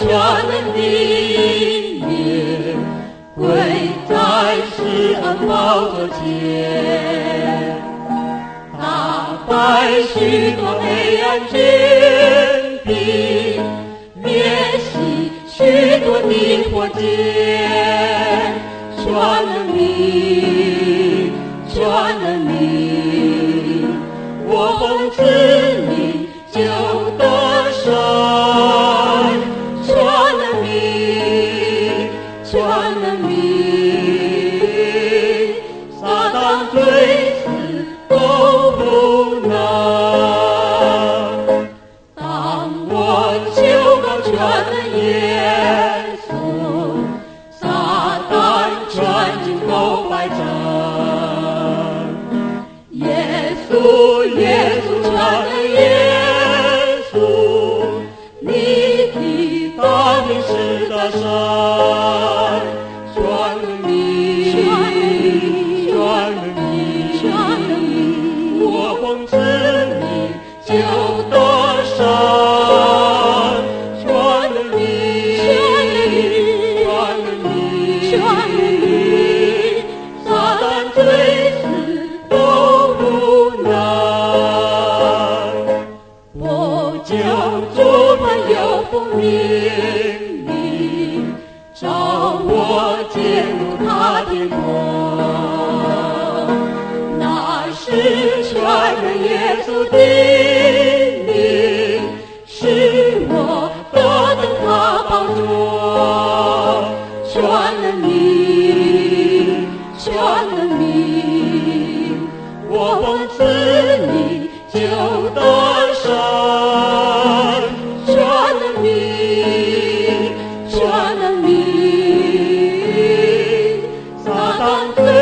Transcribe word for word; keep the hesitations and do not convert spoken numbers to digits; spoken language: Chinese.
传人的面，跪在施恩宝座前，打败许多黑暗权柄，灭熄许多的火箭，传人名，传人名，我奉赐你就得胜，传人名，传人名，撒旦罪死都不能。当我求告传人耶稣，撒旦传进口百丈。耶稣，耶稣，传人耶稣，你的大名是大山，传人名，传人名，传人名，我奉赐你就得胜，传人名，传人名，传人名，撒旦罪死都不能。我救主他有福命令，召我进入他天国，那是传人耶稣的名，使我得等他宝座，传人名，传人名，我奉赐你就得胜，传人名，传人名，撒旦罪